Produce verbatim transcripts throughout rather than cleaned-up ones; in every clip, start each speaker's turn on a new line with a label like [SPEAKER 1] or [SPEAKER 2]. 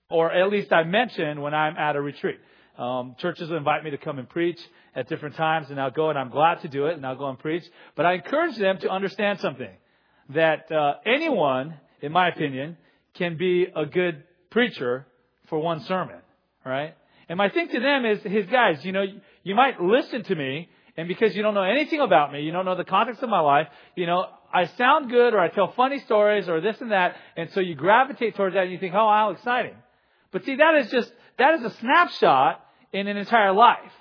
[SPEAKER 1] or at least I mention when I'm at a retreat. Um, churches invite me to come and preach at different times, and I'll go, and I'm glad to do it, and I'll go and preach. But I encourage them to understand something, that uh, anyone, in my opinion, can be a good preacher for one sermon, right? And my thing to them is, his guys, you know, you might listen to me, and because you don't know anything about me, you don't know the context of my life, you know, I sound good, or I tell funny stories, or this and that, and so you gravitate towards that, and you think, oh, how exciting. But see, that is just, that is a snapshot in an entire life.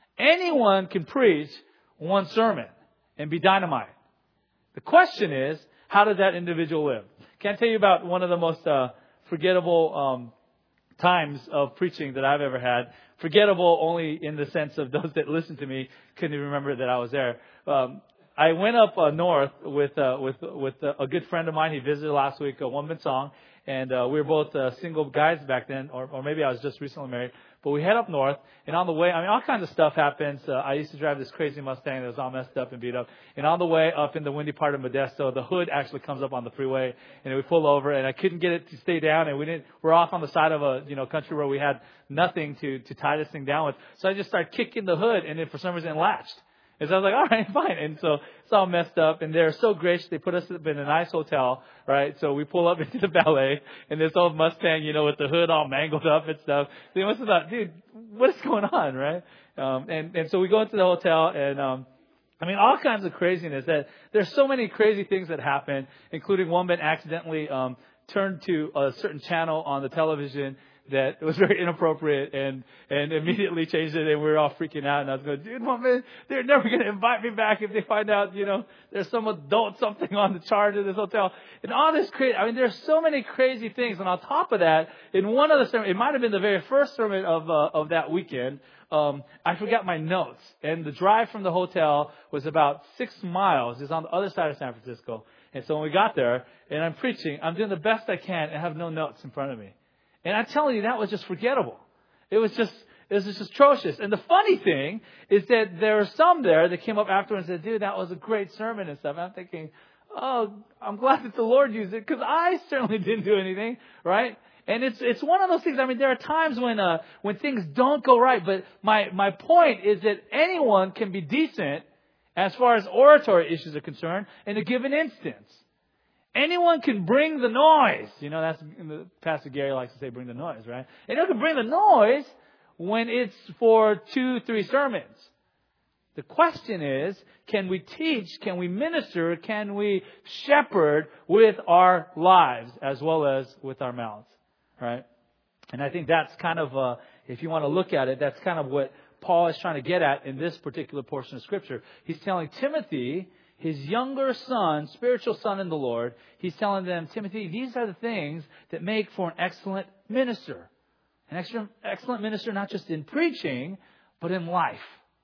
[SPEAKER 1] Anyone can preach one sermon and be dynamite. The question is, how does that individual live? Can I tell you about one of the most uh, forgettable um, times of preaching that I've ever had? Forgettable only in the sense of those that listened to me couldn't even remember that I was there. Um, I went up uh, north with uh, with with uh, a good friend of mine. He visited last week, a one-man song, and uh, we were both uh, single guys back then, or, or maybe I was just recently married. But we head up north, and on the way, I mean, all kinds of stuff happens. Uh, I used to drive this crazy Mustang that was all messed up and beat up. And on the way up in the windy part of Modesto, the hood actually comes up on the freeway, and we pull over, and I couldn't get it to stay down, and we didn't. We're off on the side of a you know country where we had nothing to to tie this thing down with. So I just started kicking the hood, and then for some reason it latched. And so I was like, all right, fine. And so it's all messed up. And they're so gracious. They put us up in a nice hotel, right? So we pull up into the valet. And this old Mustang, you know, with the hood all mangled up and stuff. They must have thought, dude, what is going on, right? Um, and, and so we go into the hotel. And, um, I mean, all kinds of craziness. That there's so many crazy things that happen, including one man accidentally um, turned to a certain channel on the television that was very inappropriate, and, and immediately changed it, and we were all freaking out. And I was going, dude, well, man, they're never going to invite me back if they find out, you know, there's some adult something on the charge of this hotel. And all this crazy, I mean, there's so many crazy things. And on top of that, in one of the sermons, it might have been the very first sermon of uh, of that weekend, um, I forgot my notes. And the drive from the hotel was about six miles. It's on the other side of San Francisco. And so when we got there, and I'm preaching, I'm doing the best I can and have no notes in front of me. And I'm telling you, that was just forgettable. It was just, it was just atrocious. And the funny thing is that there were some there that came up afterwards and said, dude, that was a great sermon and stuff. And I'm thinking, oh, I'm glad that the Lord used it, because I certainly didn't do anything, right? And it's it's one of those things. I mean, there are times when uh, when things don't go right. But my, my point is that anyone can be decent as far as oratory issues are concerned in a given instance. Anyone can bring the noise. You know, that's Pastor Gary likes to say, bring the noise, right? Anyone can bring the noise when it's for two, three sermons. The question is, can we teach, can we minister, can we shepherd with our lives as well as with our mouths, right? And I think that's kind of, uh, if you want to look at it, that's kind of what Paul is trying to get at in this particular portion of Scripture. He's telling Timothy, his younger son, spiritual son in the Lord, he's telling them, Timothy, these are the things that make for an excellent minister. An excellent, excellent minister not just in preaching, but in life.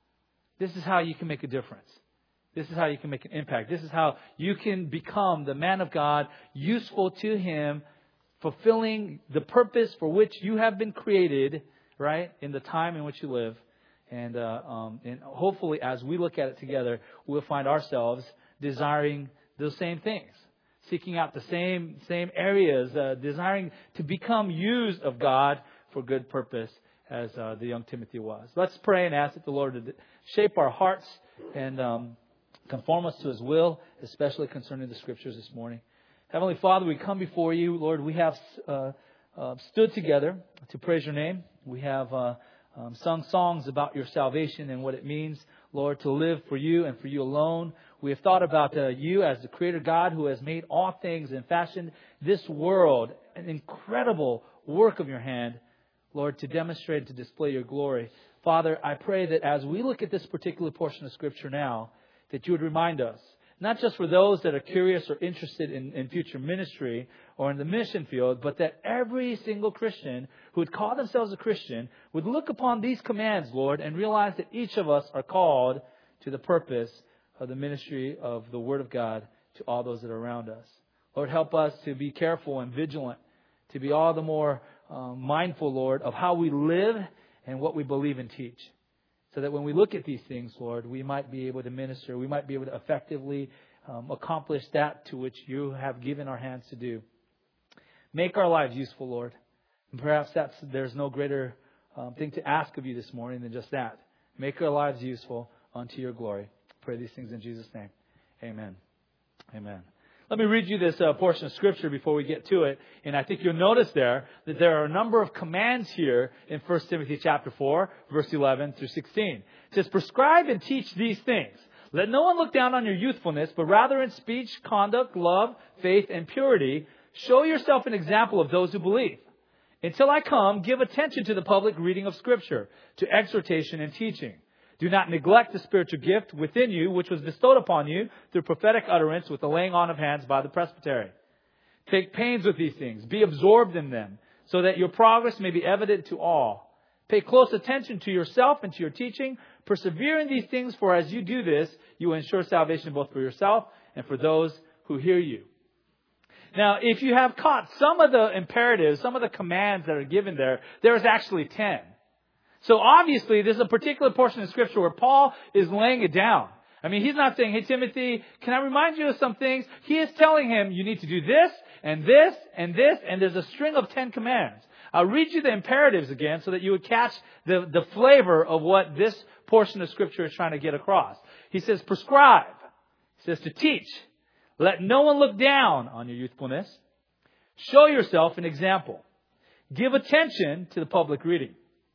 [SPEAKER 1] This is how you can make a difference. This is how you can make an impact. This is how you can become the man of God, useful to Him, fulfilling the purpose for which you have been created, right, in the time in which you live. And, uh, um, and hopefully, as we look at it together, we'll find ourselves desiring those same things, seeking out the same same areas, uh, desiring to become used of God for good purpose, as uh, the young Timothy was. Let's pray and ask that the Lord to shape our hearts and um, conform us to His will, especially concerning the Scriptures this morning. Heavenly Father, we come before You, Lord. We have uh, uh, stood together to praise Your name. We have Uh, Um, sung songs about Your salvation and what it means, Lord, to live for You and for You alone. We have thought about uh, You as the Creator God who has made all things and fashioned this world, an incredible work of Your hand, Lord, to demonstrate and to display Your glory. Father, I pray that as we look at this particular portion of Scripture now, that You would remind us, not just for those that are curious or interested in, in future ministry or in the mission field, but that every single Christian who would call themselves a Christian would look upon these commands, Lord, and realize that each of us are called to the purpose of the ministry of the Word of God to all those that are around us. Lord, help us to be careful and vigilant, to be all the more uh, mindful, Lord, of how we live and what we believe and teach. So that when we look at these things, Lord, we might be able to minister. We might be able to effectively um, accomplish that to which You have given our hands to do. Make our lives useful, Lord. And perhaps that's there's no greater um, thing to ask of you this morning than just that. Make our lives useful unto your glory. Pray these things in Jesus' name. Amen. Amen. Let me read you this uh, portion of Scripture before we get to it. And I think you'll notice there that there are a number of commands here in First Timothy chapter four, verse eleven through sixteen. It says, prescribe and teach these things. Let no one look down on your youthfulness, but rather in speech, conduct, love, faith, and purity, show yourself an example of those who believe. Until I come, give attention to the public reading of Scripture, to exhortation and teaching. Do not neglect the spiritual gift within you, which was bestowed upon you through prophetic utterance with the laying on of hands by the presbytery. Take pains with these things. Be absorbed in them, so that your progress may be evident to all. Pay close attention to yourself and to your teaching. Persevere in these things, for as you do this, you will ensure salvation both for yourself and for those who hear you. Now, if you have caught some of the imperatives, some of the commands that are given there, there's actually ten. So obviously, this is a particular portion of Scripture where Paul is laying it down. I mean, he's not saying, hey, Timothy, can I remind you of some things? He is telling him, you need to do this, and this, and this, and there's a string of ten commands. I'll read you the imperatives again so that you would catch the, the flavor of what this portion of Scripture is trying to get across. He says, prescribe. He says to teach. Let no one look down on your youthfulness. Show yourself an example. Give attention to the public reading.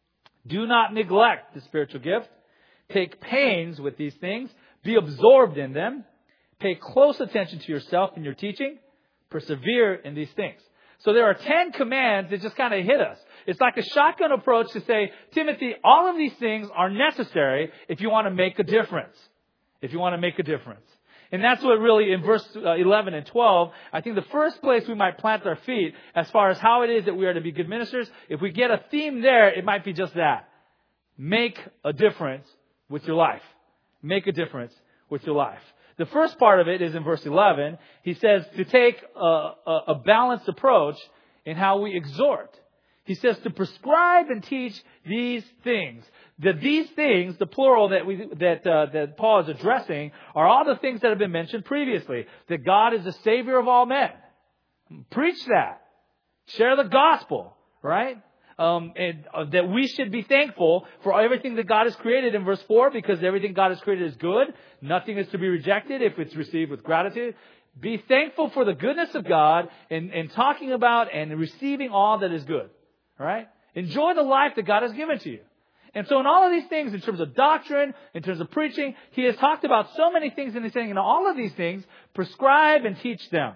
[SPEAKER 1] Do not neglect the spiritual gift. Take pains with these things. Be absorbed in them. Pay close attention to yourself and your teaching. Persevere in these things. So there are ten commands that just kind of hit us. It's like a shotgun approach to say, Timothy, all of these things are necessary if you want to make a difference. If you want to make a difference. And that's what really, in verse eleven and twelve, I think the first place we might plant our feet as far as how it is that we are to be good ministers, if we get a theme there, it might be just that. Make a difference with your life. Make a difference with your life. The first part of it is in verse eleven. He says to take a, a, a balanced approach in how we exhort. He says to prescribe and teach these things. That these things, the plural that we that uh, that Paul is addressing, are all the things that have been mentioned previously. That God is the Savior of all men. Preach that. Share the gospel, right? Um, and uh, that we should be thankful for everything that God has created in verse four, because everything God has created is good. Nothing is to be rejected if it's received with gratitude. Be thankful for the goodness of God in, in talking about and receiving all that is good. All right? Enjoy the life that God has given to you. And so in all of these things, in terms of doctrine, in terms of preaching, he has talked about so many things, and he's saying, in all of these things, prescribe and teach them.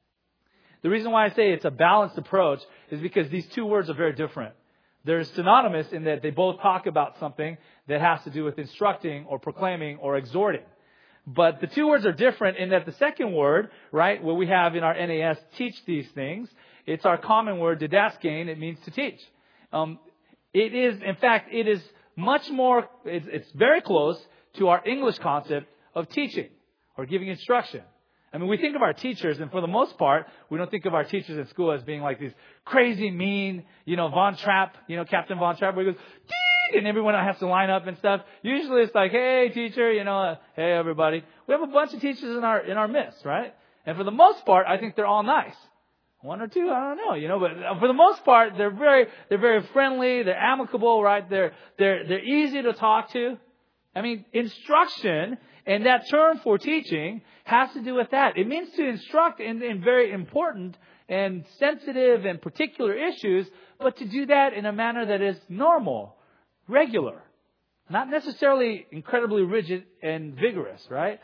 [SPEAKER 1] The reason why I say it's a balanced approach is because these two words are very different. They're synonymous in that they both talk about something that has to do with instructing or proclaiming or exhorting. But the two words are different in that the second word, right, what we have in our N A S, teach these things, it's our common word, didaskain. It means to teach. Um, It is, in fact, it is much more, it's, it's very close to our English concept of teaching or giving instruction. I mean, we think of our teachers, and for the most part, we don't think of our teachers in school as being like these crazy, mean, you know, Von Trapp, you know, Captain Von Trapp, where he goes, ding, and everyone has to line up and stuff. Usually it's like, hey, teacher, you know, uh, hey, everybody. We have a bunch of teachers in our in our midst, right? And for the most part, I think they're all nice. One or two, I don't know, you know, but for the most part, they're very, they're very friendly, they're amicable, right? They're, they're, they're easy to talk to. I mean, instruction, and that term for teaching has to do with that. It means to instruct in, in very important and sensitive and particular issues, but to do that in a manner that is normal, regular, not necessarily incredibly rigid and vigorous, right?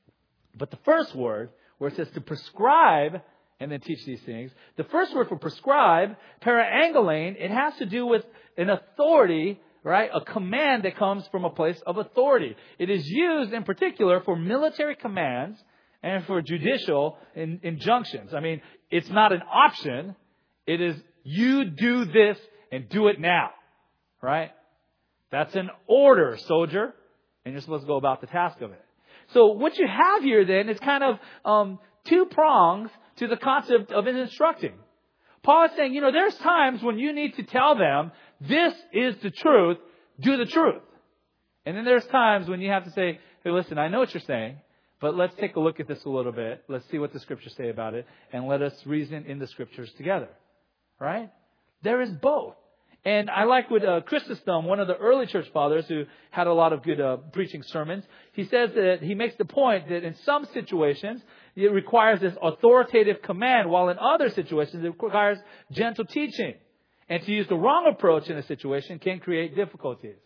[SPEAKER 1] But the first word, where it says to prescribe and then teach these things. The first word for prescribe, paraangulane, it has to do with an authority, right? A command that comes from a place of authority. It is used in particular for military commands and for judicial in, injunctions. I mean, it's not an option. It is, you do this and do it now, right? That's an order, soldier, and you're supposed to go about the task of it. So what you have here then is kind of um, two prongs to the concept of instructing. Paul is saying, you know, there's times when you need to tell them, this is the truth, do the truth. And then there's times when you have to say, hey, listen, I know what you're saying, but let's take a look at this a little bit. Let's see what the Scriptures say about it, and let us reason in the Scriptures together. Right? There is both. And I like what uh, Chrysostom, one of the early church fathers who had a lot of good uh, preaching sermons, he says that he makes the point that in some situations it requires this authoritative command, while in other situations it requires gentle teaching. And to use the wrong approach in a situation can create difficulties.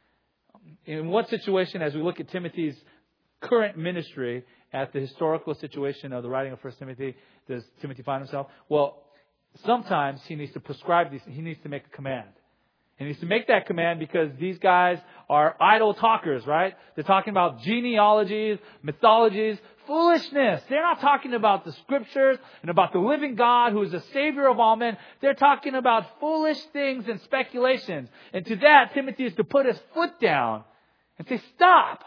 [SPEAKER 1] In what situation, as we look at Timothy's current ministry, at the historical situation of the writing of First Timothy, does Timothy find himself? Well, sometimes he needs to prescribe these. He needs to make a command. He needs to make that command because these guys are idle talkers, right? They're talking about genealogies, mythologies, foolishness. They're not talking about the scriptures and about the living God who is the Savior of all men. They're talking about foolish things and speculations. And to that, Timothy is to put his foot down and say, stop.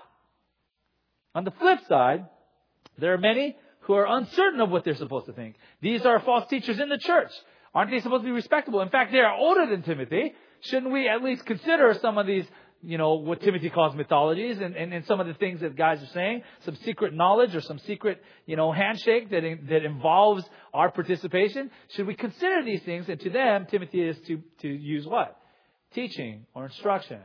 [SPEAKER 1] On the flip side, there are many who are uncertain of what they're supposed to think. These are false teachers in the church. Aren't they supposed to be respectable? In fact, they are older than Timothy. Shouldn't we at least consider some of these, you know, what Timothy calls mythologies and, and, and some of the things that guys are saying? Some secret knowledge or some secret, you know, handshake that, that involves our participation? Should we consider these things? And to them, Timothy is to, to use what? Teaching or instruction.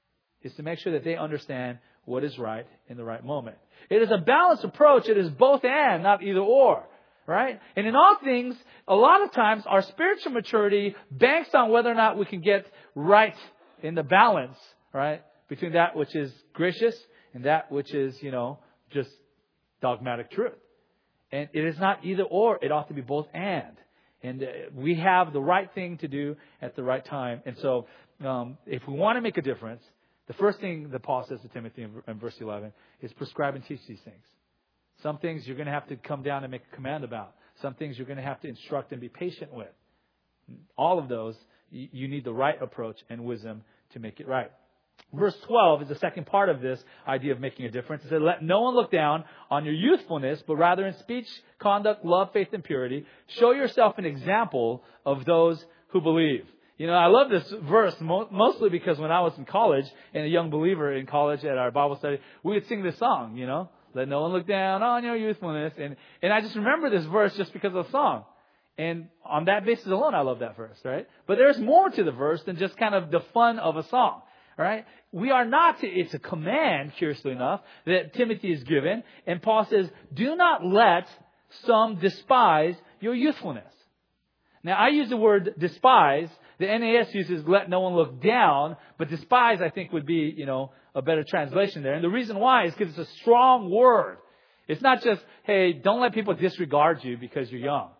[SPEAKER 1] Is to make sure that they understand what is right in the right moment. It is a balanced approach. It is both and, not either or. Right? And in all things, a lot of times our spiritual maturity banks on whether or not we can get right in the balance, right, between that which is gracious and that which is, you know, just dogmatic truth. And it is not either or. It ought to be both and. And we have the right thing to do at the right time. And so um, if we want to make a difference, the first thing that Paul says to Timothy in, in verse eleven is prescribe and teach these things. Some things you're going to have to come down and make a command about. Some things you're going to have to instruct and be patient with. All of those, you need the right approach and wisdom to make it right. Verse twelve is the second part of this idea of making a difference. It says, let no one look down on your youthfulness, but rather in speech, conduct, love, faith, and purity, show yourself an example of those who believe. You know, I love this verse mostly because when I was in college and a young believer in college at our Bible study, we would sing this song, you know. Let no one look down on your youthfulness. And, and I just remember this verse just because of the song. And on that basis alone, I love that verse, right? But there's more to the verse than just kind of the fun of a song, right? We are not to, it's a command, curiously enough, that Timothy is given. And Paul says, do not let some despise your youthfulness. Now, I use the word despise. The N A S uses let no one look down, but despise, I think, would be, you know, a better translation there. And the reason why is because it's a strong word. It's not just, hey, don't let people disregard you because you're young.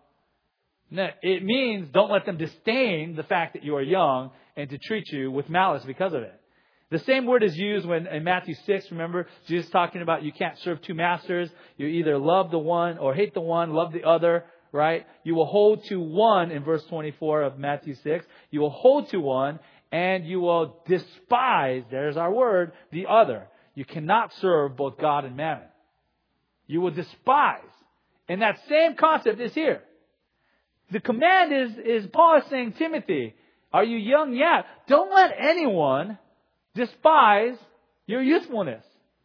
[SPEAKER 1] No, it means don't let them disdain the fact that you are young and to treat you with malice because of it. The same word is used when in Matthew six, remember, Jesus talking about you can't serve two masters. You either love the one or hate the one, love the other. Right? You will hold to one in verse twenty-four of Matthew six. You will hold to one and you will despise, there's our word, the other. You cannot serve both God and mammon. You will despise. And that same concept is here. The command is, is Paul is saying, Timothy, are you young yet? Don't let anyone despise your youthfulness.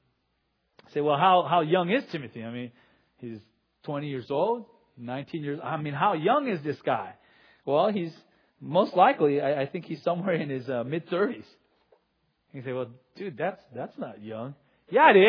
[SPEAKER 1] Say, well, how, how young is Timothy? I mean, he's twenty years old. nineteen years. I mean, how young is this guy? Well, he's most likely, I, I think he's somewhere in his uh, mid-thirties. You say, well, dude, that's that's not young. Yeah, it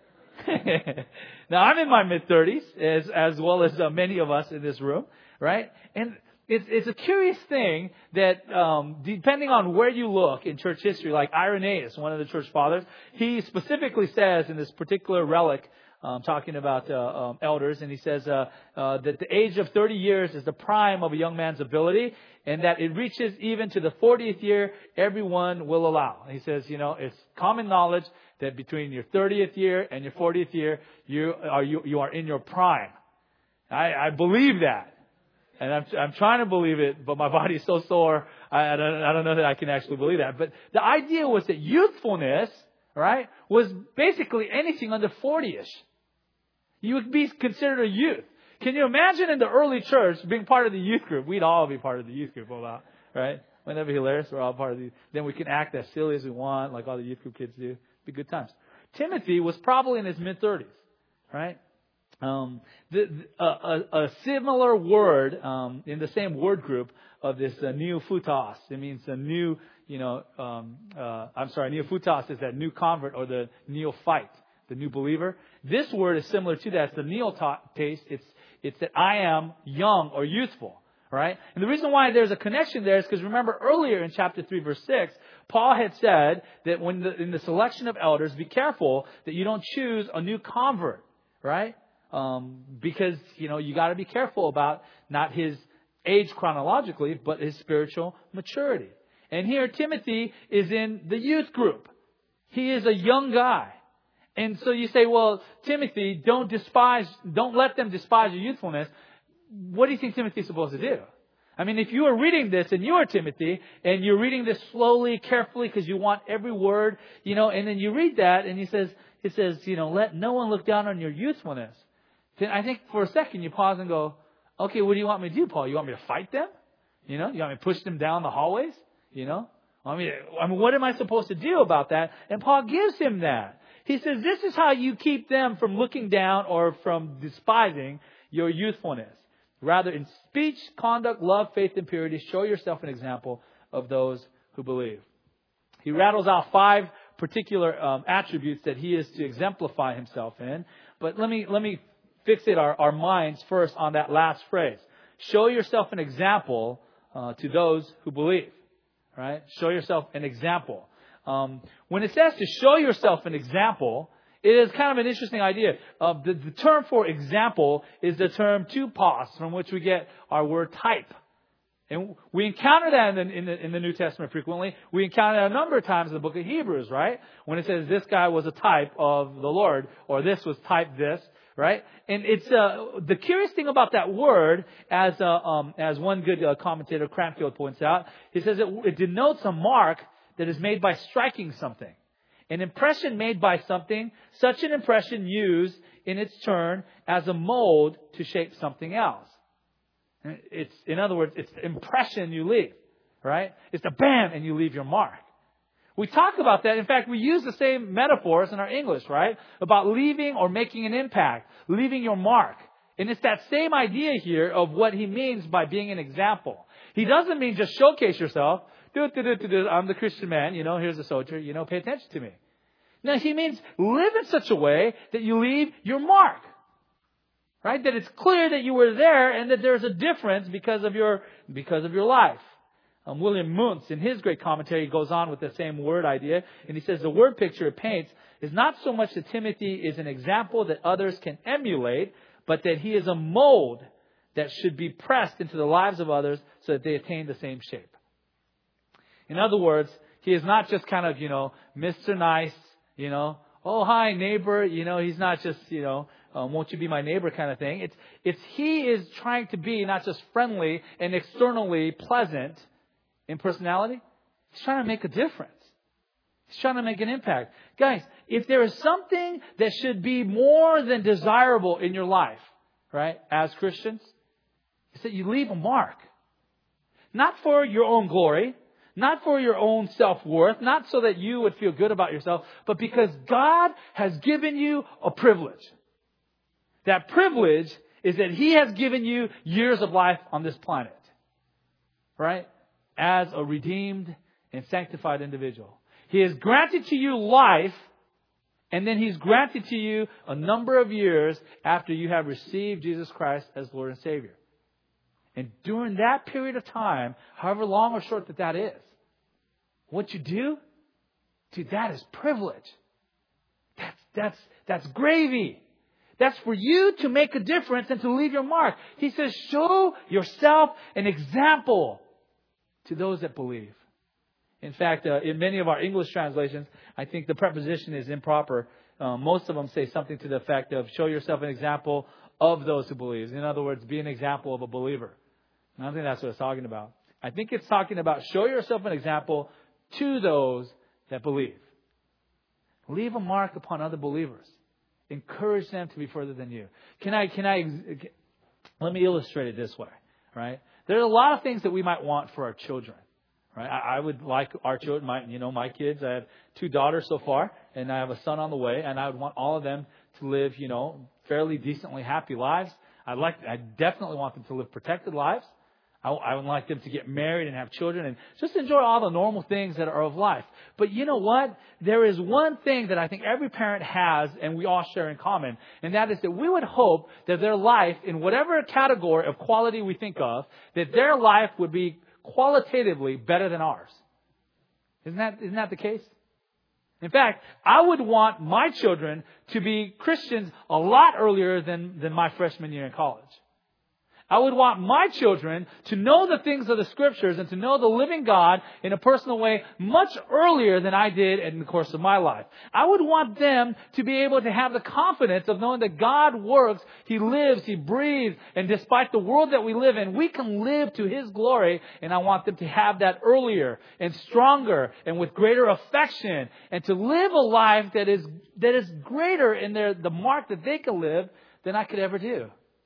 [SPEAKER 1] is. Now, I'm in my mid-thirties, as as well as uh, many of us in this room, right? And it's it's a curious thing that um, depending on where you look in church history, like Irenaeus, one of the church fathers, he specifically says in this particular relic, Um, talking about uh, um, elders, and he says uh, uh, that the age of thirty years is the prime of a young man's ability, and that it reaches even to the fortieth year, everyone will allow. And he says, you know, it's common knowledge that between your thirtieth year and your fortieth year, you are you, you are in your prime. I, I believe that, and I'm I'm trying to believe it, but my body is so sore, I, I don't I don't know that I can actually believe that. But the idea was that youthfulness, right, was basically anything under forty-ish. You would be considered a youth. Can you imagine in the early church being part of the youth group? We'd all be part of the youth group, right? Wouldn't that be hilarious? We're all part of the. Then we can act as silly as we want, like all the youth group kids do. Be good times. Timothy was probably in his mid-thirties, right? Um, the, the, a, a, a similar word um, in the same word group of this uh, neophytos. It means a new, you know, um, uh, I'm sorry, neophytos is that new convert or the neophyte, the new believer. This word is similar to that. It's the neotaste. It's it's that I am young or youthful, right? And the reason why there's a connection there is because remember earlier in chapter three, verse six, Paul had said that when the, in the selection of elders, be careful that you don't choose a new convert, right? Um, because, you know, you got to be careful about not his age chronologically, but his spiritual maturity. And here Timothy is in the youth group. He is a young guy. And so you say, well, Timothy, don't despise, don't let them despise your youthfulness. What do you think Timothy's supposed to do? I mean, if you are reading this and you are Timothy and you're reading this slowly, carefully, because you want every word, you know, and then you read that and he says, it says, you know, let no one look down on your youthfulness. Then I think for a second you pause and go, okay, what do you want me to do, Paul? You want me to fight them? You know, you want me to push them down the hallways? You know, I mean, I mean, what am I supposed to do about that? And Paul gives him that. He says, this is how you keep them from looking down or from despising your youthfulness. Rather, in speech, conduct, love, faith, and purity, show yourself an example of those who believe. He rattles out five particular um, attributes that he is to exemplify himself in. But let me let me fixate our, our minds first on that last phrase. Show yourself an example uh, to those who believe. Right? Show yourself an example. Um, when it says to show yourself an example, it is kind of an interesting idea. Uh, the, the term for example is the term tupos, from which we get our word type. And we encounter that in the, in the, in the New Testament frequently. We encounter it a number of times in the book of Hebrews, right? When it says this guy was a type of the Lord, or this was type this, right? And it's uh, the curious thing about that word, as uh, um, as one good uh, commentator, Cranfield, points out, he says it, it denotes a mark that is made by striking something. An impression made by something, such an impression used in its turn as a mold to shape something else. It's, in other words, it's the impression you leave, right? It's the bam and you leave your mark. We talk about that. In fact, we use the same metaphors in our English, right? About leaving or making an impact, leaving your mark. And it's that same idea here of what he means by being an example. He doesn't mean just showcase yourself. Do, do, do, do, do. I'm the Christian man. You know, here's a soldier. You know, pay attention to me. No, he means live in such a way that you leave your mark. Right? That it's clear that you were there and that there's a difference because of your, because of your life. Um, William Muntz, in his great commentary, goes on with the same word idea. And he says the word picture it paints is not so much that Timothy is an example that others can emulate, but that he is a mold that should be pressed into the lives of others so that they attain the same shape. In other words, he is not just kind of, you know, Mister Nice, you know, oh, hi, neighbor. You know, he's not just, you know, um, won't you be my neighbor kind of thing. It's, it's he is trying to be not just friendly and externally pleasant in personality. He's trying to make a difference. He's trying to make an impact. Guys, if there is something that should be more than desirable in your life, right, as Christians, it's that you leave a mark. Not for your own glory, not for your own self-worth, not so that you would feel good about yourself, but because God has given you a privilege. That privilege is that He has given you years of life on this planet. Right? As a redeemed and sanctified individual. He has granted to you life, and then He's granted to you a number of years after you have received Jesus Christ as Lord and Savior. And during that period of time, however long or short that that is, what you do, dude, that is privilege. That's, that's, that's gravy. That's for you to make a difference and to leave your mark. He says, show yourself an example to those that believe. In fact, uh, in many of our English translations, I think the preposition is improper. Uh, most of them say something to the effect of show yourself an example of those who believe. In other words, be an example of a believer. And I don't think that's what it's talking about. I think it's talking about show yourself an example to those that believe. Leave a mark upon other believers. Encourage them to be further than you. Can I, can I, let me illustrate it this way, right? There are a lot of things that we might want for our children, right? I, I would like our children, my, you know, my kids, I have two daughters so far, and I have a son on the way, and I would want all of them to live, you know, fairly decently happy lives. I like, I definitely want them to live protected lives. I, I would like them to get married and have children and just enjoy all the normal things that are of life. But you know what? There is one thing that I think every parent has and we all share in common, and that is that we would hope that their life, in whatever category of quality we think of, that their life would be qualitatively better than ours. Isn't that, isn't that the case? In fact, I would want my children to be Christians a lot earlier than, than my freshman year in college. I would want my children to know the things of the Scriptures and to know the living God in a personal way much earlier than I did in the course of my life. I would want them to be able to have the confidence of knowing that God works, He lives, He breathes, and despite the world that we live in, we can live to His glory, and I want them to have that earlier and stronger and with greater affection, and to live a life that is that is greater in their the mark that they can live than I could ever do.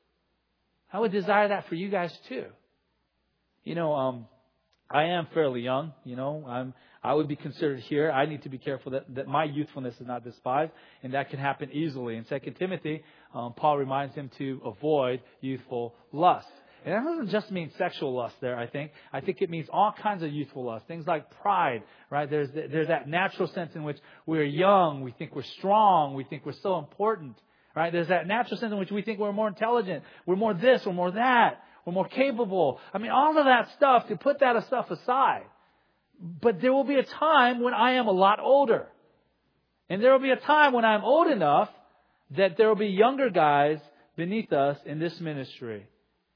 [SPEAKER 1] I would desire that for you guys too. You know, um, I am fairly young. You know, I'm. I would be considered here. I need to be careful that, that my youthfulness is not despised, and that can happen easily. In Second Timothy, um, Paul reminds him to avoid youthful lust. And that doesn't just mean sexual lust there, I think. I think it means all kinds of youthful lust. Things like pride, right? There's there's that natural sense in which we're young, we think we're strong, we think we're so important. Right? There's that natural sense in which we think we're more intelligent. We're more this, we're more that. We're more capable. I mean, all of that stuff, to put that stuff aside. But there will be a time when I am a lot older. And there will be a time when I'm old enough that there will be younger guys beneath us in this ministry.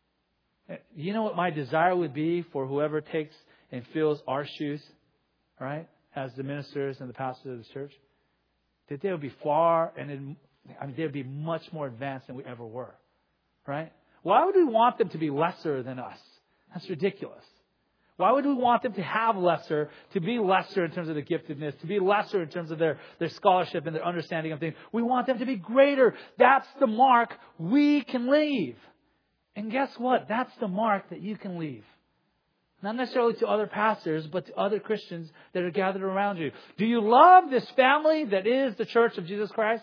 [SPEAKER 1] You know what my desire would be for whoever takes and fills our shoes, right? As the ministers and the pastors of the church? That they would be far and in I mean, they'd be much more advanced than we ever were, right? Why would we want them to be lesser than us? That's ridiculous. Why would we want them to have lesser, to be lesser in terms of their giftedness, to be lesser in terms of their, their scholarship and their understanding of things? We want them to be greater. That's the mark we can leave. And guess what? That's the mark that you can leave. Not necessarily to other pastors, but to other Christians that are gathered around you. Do you love this family that is the Church of Jesus Christ?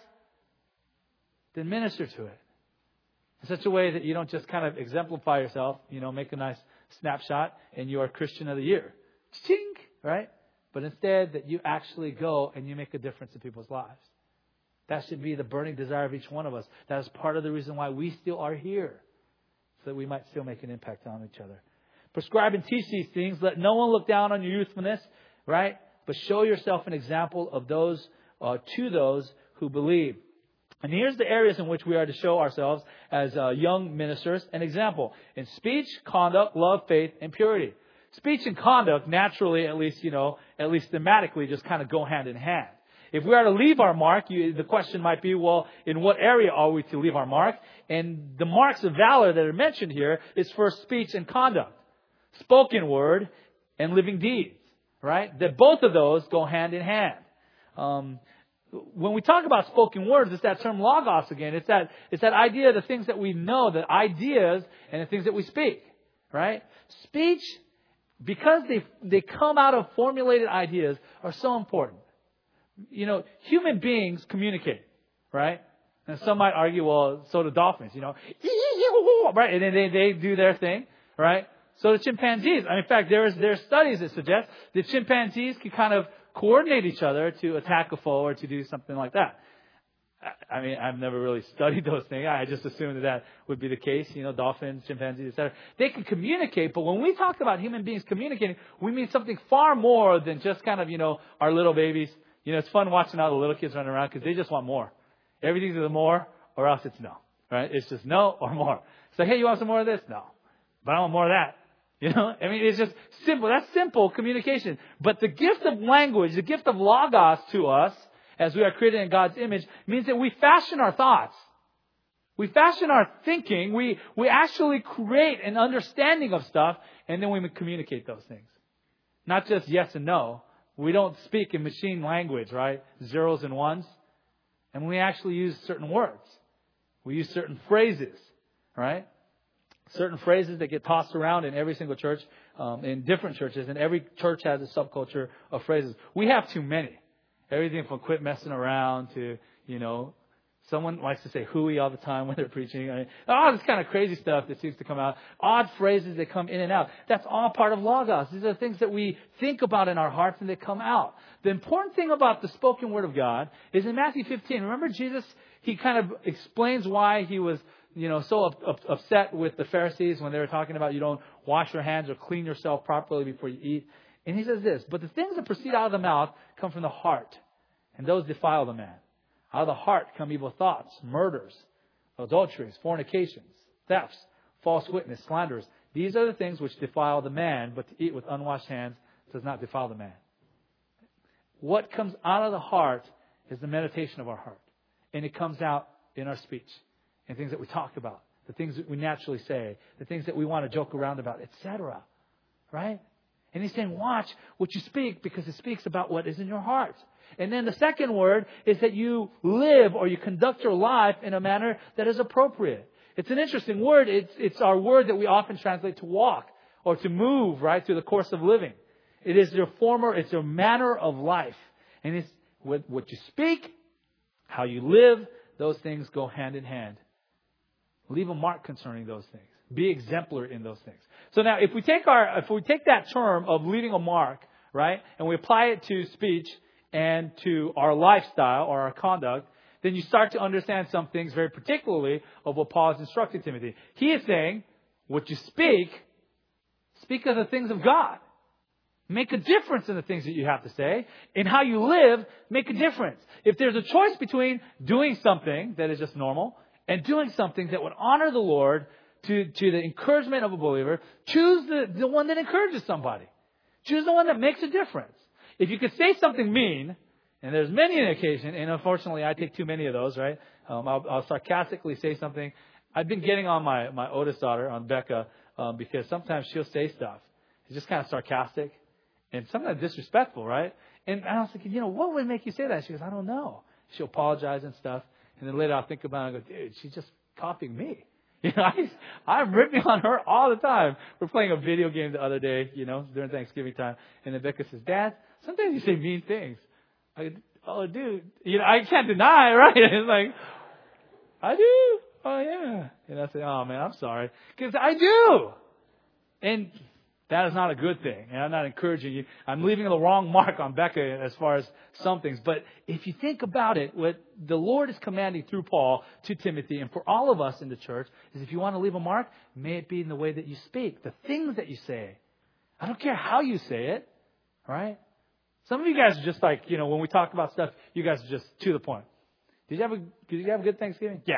[SPEAKER 1] Then minister to it in such a way that you don't just kind of exemplify yourself, you know, make a nice snapshot and you are Christian of the year. Ching, right? But instead that you actually go and you make a difference in people's lives. That should be the burning desire of each one of us. That is part of the reason why we still are here. So that we might still make an impact on each other. Prescribe and teach these things. Let no one look down on your youthfulness, right? But show yourself an example of those, uh, to those who believe. And here's the areas in which we are to show ourselves as uh, young ministers. An example, in speech, conduct, love, faith, and purity. Speech and conduct, naturally, at least, you know, at least thematically, just kind of go hand in hand. If we are to leave our mark, you, the question might be, well, in what area are we to leave our mark? And the marks of valor that are mentioned here is for speech and conduct. Spoken word and living deeds, right? That both of those go hand in hand. Um, When we talk about spoken words, it's that term logos again. It's that it's that idea of the things that we know, the ideas and the things that we speak, right? Speech, because they they come out of formulated ideas, are so important. You know, human beings communicate, right? And some might argue, well, so do dolphins, you know, right? And then they, they do their thing, right? So do chimpanzees. I mean, in fact, there is there are studies that suggest that chimpanzees can kind of coordinate each other to attack a foe or to do something like that. I mean, I've never really studied those things. I just assumed that that would be the case. You know, dolphins, chimpanzees, et cetera. They can communicate, but when we talk about human beings communicating, we mean something far more than just kind of, you know, our little babies. You know, it's fun watching all the little kids running around because they just want more. Everything's either more or else it's no, right? It's just no or more. It's like, hey, you want some more of this? No. But I want more of that. You know, I mean, it's just simple. That's simple communication. But the gift of language, the gift of logos to us, as we are created in God's image, means that we fashion our thoughts. We fashion our thinking. We, we actually create an understanding of stuff, and then we communicate those things. Not just yes and no. We don't speak in machine language, right? Zeros and ones. And we actually use certain words. We use certain phrases, right? Certain phrases that get tossed around in every single church, um, in different churches, and every church has a subculture of phrases. We have too many. Everything from quit messing around to, you know, Someone likes to say hooey all the time when they're preaching. I mean, all this kind of crazy stuff that seems to come out. Odd phrases that come in and out. That's all part of Logos. These are things that we think about in our hearts and they come out. The important thing about the spoken word of God is in Matthew fifteen. Remember Jesus, he kind of explains why he was, you know, so up, up, upset with the Pharisees when they were talking about you don't wash your hands or clean yourself properly before you eat. And he says this, but the things that proceed out of the mouth come from the heart, and those defile the man. Out of the heart come evil thoughts, murders, adulteries, fornications, thefts, false witness, slanders. These are the things which defile the man, but to eat with unwashed hands does not defile the man. What comes out of the heart is the meditation of our heart. And it comes out in our speech, in things that we talk about, the things that we naturally say, the things that we want to joke around about, et cetera. Right? And he's saying, watch what you speak because it speaks about what is in your heart. And then the second word is that you live or you conduct your life in a manner that is appropriate. It's an interesting word. It's, it's our word that we often translate to walk or to move, right, through the course of living. It is your former, it's your manner of life. And it's what, what you speak, how you live, those things go hand in hand. Leave a mark concerning those things. Be exemplary in those things. So now if we take our, if we take that term of leaving a mark, right, and we apply it to speech, and to our lifestyle or our conduct, then you start to understand some things very particularly of what Paul is instructing Timothy. He is saying, what you speak, speak of the things of God. Make a difference in the things that you have to say. In how you live, make a difference. If there's a choice between doing something that is just normal and doing something that would honor the Lord to, to the encouragement of a believer, choose the, the one that encourages somebody. Choose the one that makes a difference. If you could say something mean, and there's many an occasion, and unfortunately I take too many of those, right? Um, I'll, I'll sarcastically say something. I've been getting on my, my oldest daughter, on Becca, um, because sometimes she'll say stuff. It's just kind of sarcastic and sometimes disrespectful, right? And I was thinking, you know, what would make you say that? She goes, I don't know. She'll apologize and stuff. And then later I'll think about it and go, dude, she's just copying me. You know, I, I'm ripping on her all the time. We're playing a video game the other day, you know, during Thanksgiving time. And then Becca says, Dad, sometimes you say mean things. I go, oh, dude, you know, I can't deny, right? It's like, I do. Oh, yeah. And I say, oh, man, I'm sorry. Because I do. And that is not a good thing. And I'm not encouraging you. I'm leaving the wrong mark on Becca as far as some things. But if you think about it, what the Lord is commanding through Paul to Timothy and for all of us in the church is if you want to leave a mark, may it be in the way that you speak, the things that you say. I don't care how you say it, right? Some of you guys are just like, you know, when we talk about stuff, you guys are just to the point. Did you have a, did you have a good Thanksgiving? Yeah.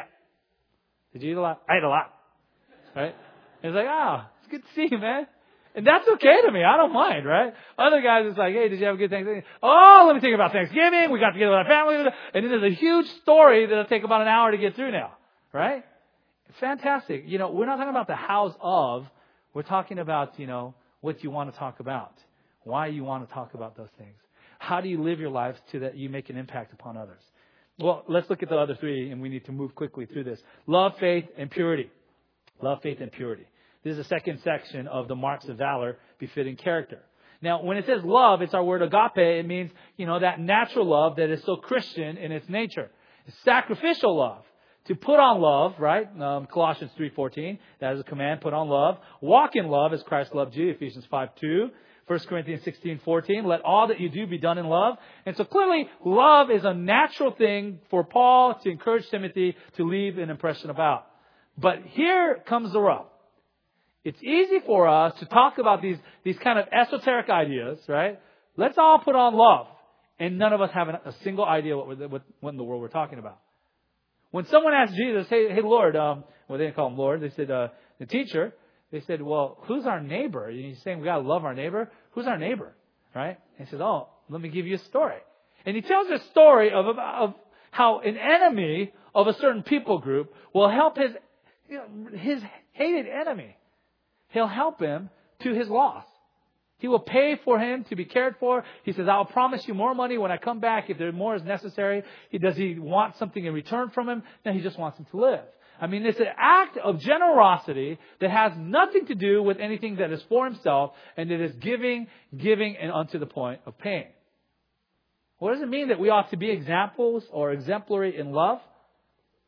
[SPEAKER 1] Did you eat a lot? I ate a lot. Right? And it's like, ah, oh, it's good to see you, man. And that's okay to me. I don't mind, right? Other guys, it's like, hey, did you have a good Thanksgiving? Oh, let me think about Thanksgiving. We got together with our family. And then there's a huge story that'll take about an hour to get through now. Right? Fantastic. You know, we're not talking about the hows of. We're talking about, you know, what you want to talk about. Why you want to talk about those things. How do you live your life so that you make an impact upon others? Well, let's look at the other three, and we need to move quickly through this. Love, faith, and purity. Love, faith, and purity. This is the second section of the marks of valor, befitting character. Now, when it says love, it's our word agape. It means, you know, that natural love that is so Christian in its nature. It's sacrificial love. To put on love, right? Um, Colossians three fourteen, that is a command, put on love. Walk in love as Christ loved you, Ephesians five two. First Corinthians sixteen fourteen, let all that you do be done in love. And so clearly, love is a natural thing for Paul to encourage Timothy to leave an impression about. But here comes the rub. It's easy for us to talk about these, these kind of esoteric ideas, right? Let's all put on love. And none of us have a single idea what, we're, what, what in the world we're talking about. When someone asked Jesus, hey, hey Lord, um, well, they didn't call him Lord. They said, uh, the teacher. They said, well, who's our neighbor? And he's saying we got to love our neighbor. Who's our neighbor? Right? And he says, oh, let me give you a story. And he tells a story of, of, of how an enemy of a certain people group will help his, you know, his hated enemy. He'll help him to his loss. He will pay for him to be cared for. He says, I'll promise you more money when I come back if there more is necessary. He, does he want something in return from him? No, he just wants him to live. I mean, it's an act of generosity that has nothing to do with anything that is for himself, and it is giving, giving, and unto the point of pain. What does it mean that we ought to be examples or exemplary in love?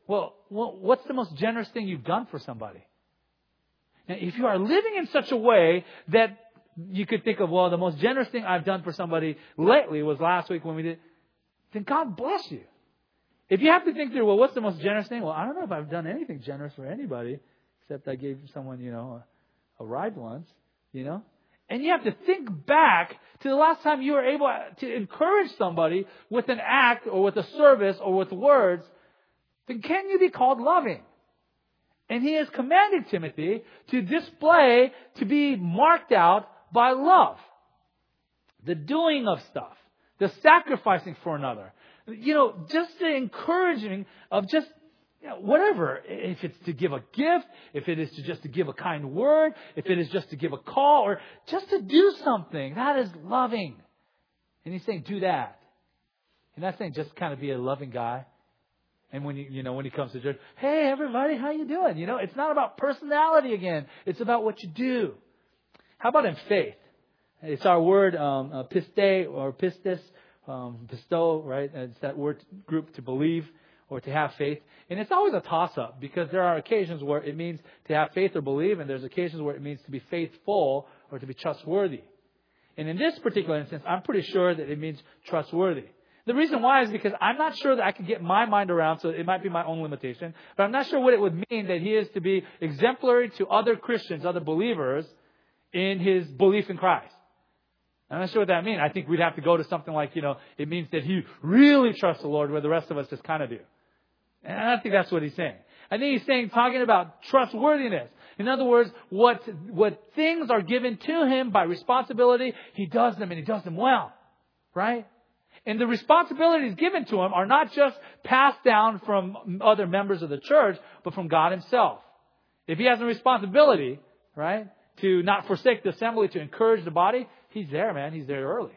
[SPEAKER 1] Well, what's the most generous thing you've done for somebody? Now, if you are living in such a way that you could think of, well, the most generous thing I've done for somebody lately was last week when we did, then God bless you. If you have to think through, well, what's the most generous thing? Well, I don't know if I've done anything generous for anybody, except I gave someone, you know, a, a ride once, you know. And you have to think back to the last time you were able to encourage somebody with an act or with a service or with words, then can you be called loving? And he has commanded Timothy to display, to be marked out by love. The doing of stuff. The sacrificing for another. You know, just the encouraging of just, you know, whatever. If it's to give a gift, if it is to just to give a kind word, if it is just to give a call, or just to do something. That is loving. And he's saying, do that. And not saying just kind of be a loving guy. And when you, you know, when he comes to church, hey, everybody, how you doing? You know, it's not about personality again. It's about what you do. How about in faith? It's our word, um, uh, piste or pistis, um, bestow, right? It's that word group to believe or to have faith. And it's always a toss-up because there are occasions where it means to have faith or believe, and there's occasions where it means to be faithful or to be trustworthy. And in this particular instance, I'm pretty sure that it means trustworthy. The reason why is because I'm not sure that I can get my mind around, so it might be my own limitation, but I'm not sure what it would mean that he is to be exemplary to other Christians, other believers, in his belief in Christ. I'm not sure what that means. I think we'd have to go to something like, you know, it means that he really trusts the Lord where the rest of us just kind of do. And I don't think that's what he's saying. I think he's saying, talking about trustworthiness. In other words, what, what things are given to him by responsibility, he does them and he does them well. Right? And the responsibilities given to him are not just passed down from other members of the church, but from God himself. If he has a responsibility, right, to not forsake the assembly, to encourage the body, he's there, man. He's there early.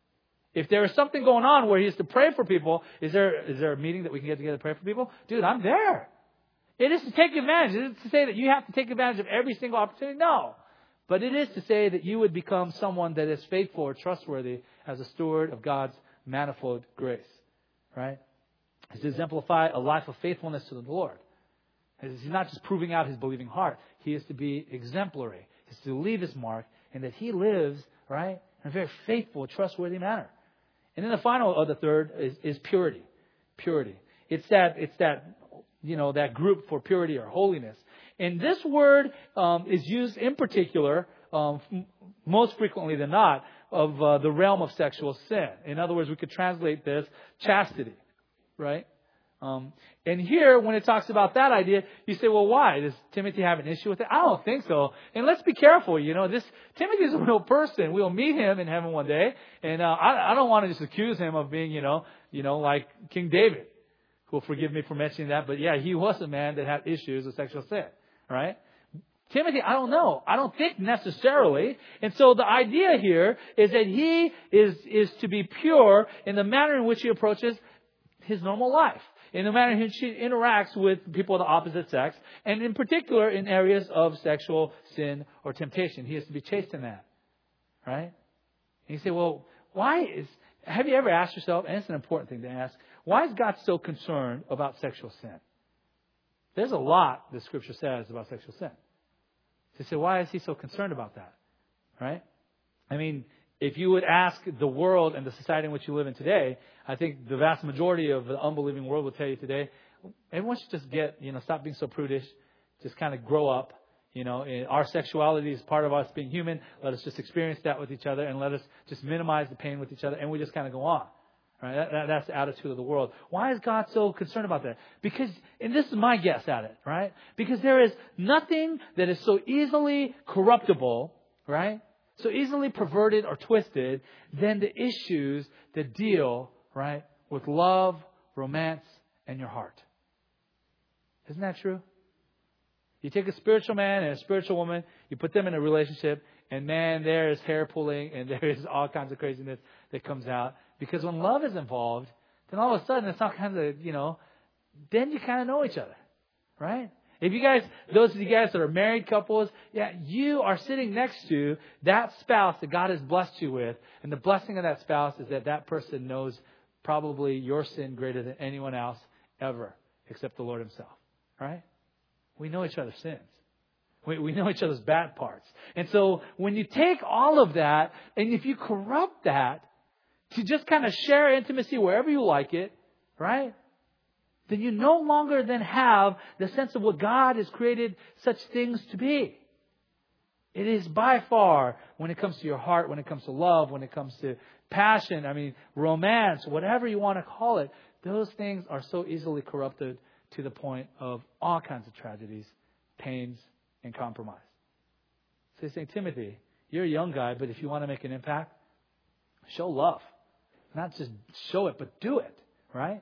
[SPEAKER 1] If there is something going on where he has to pray for people, is there is there a meeting that we can get together to pray for people? Dude, I'm there. It is to take advantage. It is to say that you have to take advantage of every single opportunity. No. But it is to say that you would become someone that is faithful or trustworthy as a steward of God's manifold grace. Right? It's to exemplify a life of faithfulness to the Lord. He's not just proving out his believing heart. He is to be exemplary. He's to leave his mark, and that he lives, right, in a very faithful, trustworthy manner. And then the final, or the third, is, is purity. Purity. It's that, it's that, you know, that group for purity or holiness. And this word um, is used in particular, um, most frequently than not, of uh, the realm of sexual sin. In other words, we could translate this chastity, right? Um, and here, when it talks about that idea, you say, well, why? Does Timothy have an issue with it? I don't think so. And let's be careful. You know, this Timothy is a real person. We'll meet him in heaven one day. And uh, I, I don't want to just accuse him of being, you know, you know, like King David, who will forgive me for mentioning that. But yeah, he was a man that had issues with sexual sin, right? Timothy, I don't know. I don't think necessarily. And so the idea here is that he is, is to be pure in the manner in which he approaches his normal life, in the manner in which he interacts with people of the opposite sex, and in particular in areas of sexual sin or temptation. He has to be chaste in that. Right? And you say, well, why is, have you ever asked yourself, and it's an important thing to ask, why is God so concerned about sexual sin? There's a lot that Scripture says about sexual sin. So you say, why is he so concerned about that? Right? I mean, if you would ask the world and the society in which you live in today, I think the vast majority of the unbelieving world will tell you today, everyone should just get, you know, stop being so prudish. Just kind of grow up. You know, our sexuality is part of us being human. Let us just experience that with each other and let us just minimize the pain with each other, and we just kind of go on. Right? That, that, that's the attitude of the world. Why is God so concerned about that? Because, and this is my guess at it, right? Because there is nothing that is so easily corruptible, right? So easily perverted or twisted than the issues that deal, right, with love, romance, and your heart. Isn't that true? You take a spiritual man and a spiritual woman, you put them in a relationship, and man, there is hair pulling and there is all kinds of craziness that comes out. Because when love is involved, then all of a sudden it's all kinds of, you know, then you kind of know each other, right? If you guys, those of you guys that are married couples, yeah, you are sitting next to that spouse that God has blessed you with. And the blessing of that spouse is that that person knows probably your sin greater than anyone else ever except the Lord himself. Right? We know each other's sins. We, we know each other's bad parts. And so when you take all of that and if you corrupt that to just kind of share intimacy wherever you like it, right? Then you no longer then have the sense of what God has created such things to be. It is by far, when it comes to your heart, when it comes to love, when it comes to passion, I mean, romance, whatever you want to call it, those things are so easily corrupted to the point of all kinds of tragedies, pains, and compromise. So he's saying, Timothy, you're a young guy, but if you want to make an impact, show love. Not just show it, but do it, right?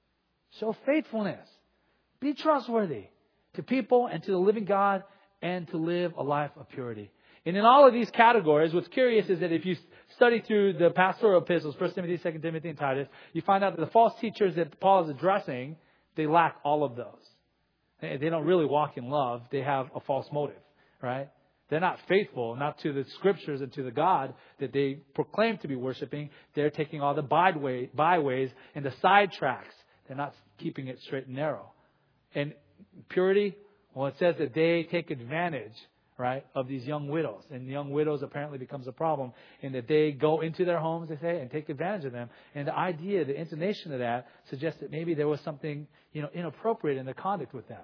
[SPEAKER 1] Show faithfulness. Be trustworthy to people and to the living God and to live a life of purity. And in all of these categories, what's curious is that if you study through the pastoral epistles, First Timothy, Second Timothy, and Titus, you find out that the false teachers that Paul is addressing, they lack all of those. They don't really walk in love. They have a false motive, right? They're not faithful, not to the scriptures and to the God that they proclaim to be worshiping. They're taking all the byway, byways and the side tracks. They're not keeping it straight and narrow. And purity, well, it says that they take advantage, right, of these young widows. And young widows apparently becomes a problem in that they go into their homes, they say, and take advantage of them. And the idea, the intonation of that suggests that maybe there was something, you know, inappropriate in the conduct with them.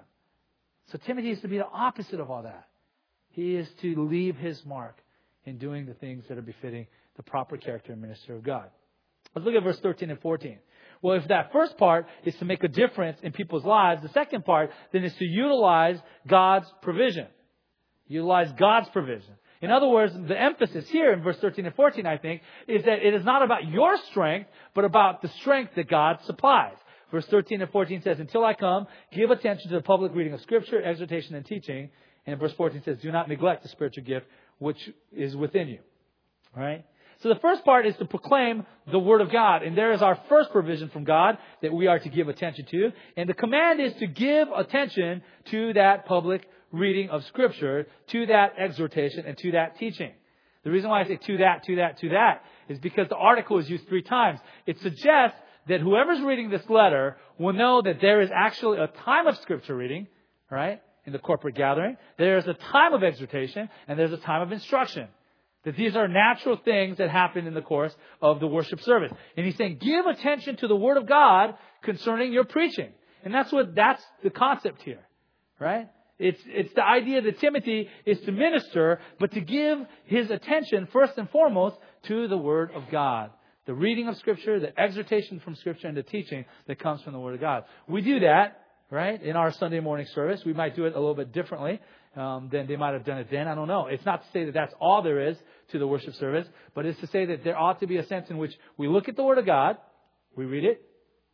[SPEAKER 1] So Timothy is to be the opposite of all that. He is to leave his mark in doing the things that are befitting the proper character and minister of God. Let's look at verse thirteen and fourteen. Well, if that first part is to make a difference in people's lives, the second part then is to utilize God's provision. Utilize God's provision. In other words, the emphasis here in verse thirteen and fourteen, I think, is that it is not about your strength, but about the strength that God supplies. Verse thirteen and fourteen says, until I come, give attention to the public reading of Scripture, exhortation, and teaching. And verse fourteen says, do not neglect the spiritual gift which is within you. All right? So the first part is to proclaim the Word of God. And there is our first provision from God that we are to give attention to. And the command is to give attention to that public reading of Scripture, to that exhortation, and to that teaching. The reason why I say to that, to that, to that is because the article is used three times. It suggests that whoever's reading this letter will know that there is actually a time of Scripture reading, right, in the corporate gathering. There is a time of exhortation, and there's a time of instruction. That these are natural things that happen in the course of the worship service. And he's saying, give attention to the Word of God concerning your preaching. And that's what, that's the concept here, right? It's, it's the idea that Timothy is to minister, but to give his attention first and foremost to the Word of God. The reading of Scripture, the exhortation from Scripture, and the teaching that comes from the Word of God. We do that, right, in our Sunday morning service. We might do it a little bit differently um, than they might have done it then. I don't know. It's not to say that that's all there is to the worship service, but it's to say that there ought to be a sense in which we look at the Word of God, we read it,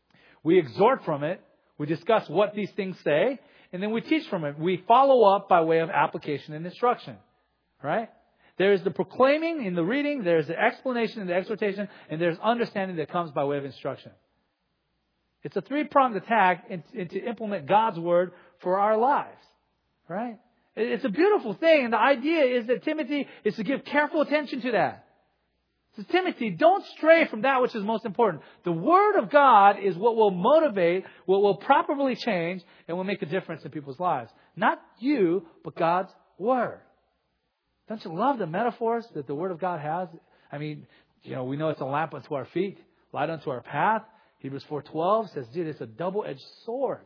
[SPEAKER 1] we exhort from it, we discuss what these things say, and then we teach from it. We follow up by way of application and instruction, right? There is the proclaiming in the reading, there is the explanation in the exhortation, and there's understanding that comes by way of instruction. It's a three-pronged attack in, in to implement God's Word for our lives, right? It's a beautiful thing, and the idea is that Timothy is to give careful attention to that. So Timothy, don't stray from that which is most important. The Word of God is what will motivate, what will properly change, and will make a difference in people's lives. Not you, but God's Word. Don't you love the metaphors that the Word of God has? I mean, you know, we know it's a lamp unto our feet, light unto our path. Hebrews four twelve says, dude, it's a double-edged sword.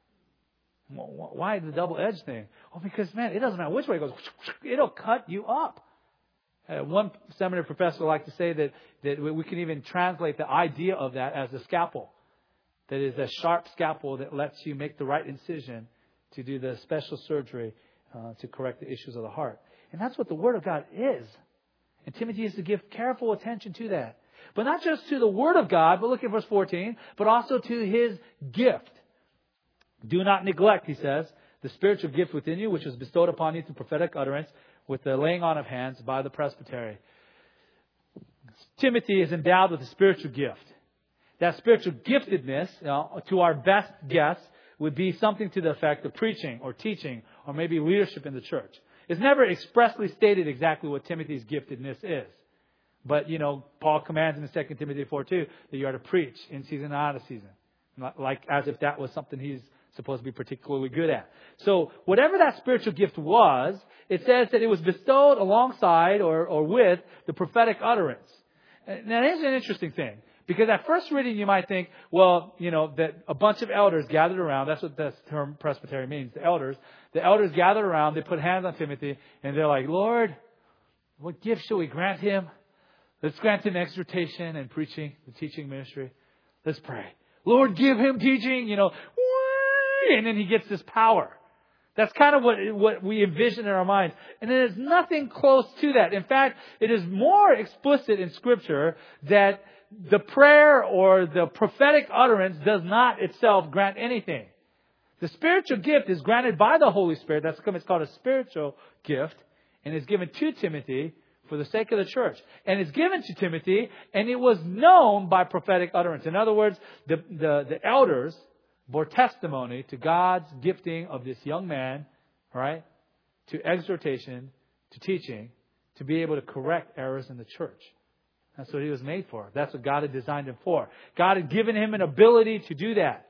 [SPEAKER 1] Why the double-edged thing? Oh, because, man, it doesn't matter which way it goes. It'll cut you up. Uh, one seminary professor liked to say that, that we can even translate the idea of that as a scalpel. That is a sharp scalpel that lets you make the right incision to do the special surgery uh, to correct the issues of the heart. And that's what the Word of God is. And Timothy is to give careful attention to that. But not just to the Word of God, but look at verse fourteen, but also to His gift. Do not neglect, he says, the spiritual gift within you, which was bestowed upon you through prophetic utterance with the laying on of hands by the presbytery. Timothy is endowed with a spiritual gift. That spiritual giftedness, you know, to our best guess, would be something to the effect of preaching or teaching or maybe leadership in the church. It's never expressly stated exactly what Timothy's giftedness is. But, you know, Paul commands in Second Timothy four two that you are to preach in season and out of season. Like as if that was something he's supposed to be particularly good at. So whatever that spiritual gift was, it says that it was bestowed alongside or, or with the prophetic utterance. Now, here's an interesting thing. Because at first reading, you might think, well, you know, that a bunch of elders gathered around. That's what the term presbytery means, the elders. The elders gathered around. They put hands on Timothy. And they're like, Lord, what gift shall we grant him? Let's grant him exhortation and preaching, the teaching ministry. Let's pray. Lord, give him teaching, you know. And then he gets this power. That's kind of what, what we envision in our minds. And there's nothing close to that. In fact, it is more explicit in Scripture that the prayer or the prophetic utterance does not itself grant anything. The spiritual gift is granted by the Holy Spirit. That's it's called a spiritual gift. And is given to Timothy for the sake of the church. And it's given to Timothy, and it was known by prophetic utterance. In other words, the, the, the elders bore testimony to God's gifting of this young man, right, to exhortation, to teaching, to be able to correct errors in the church. That's what he was made for. That's what God had designed him for. God had given him an ability to do that.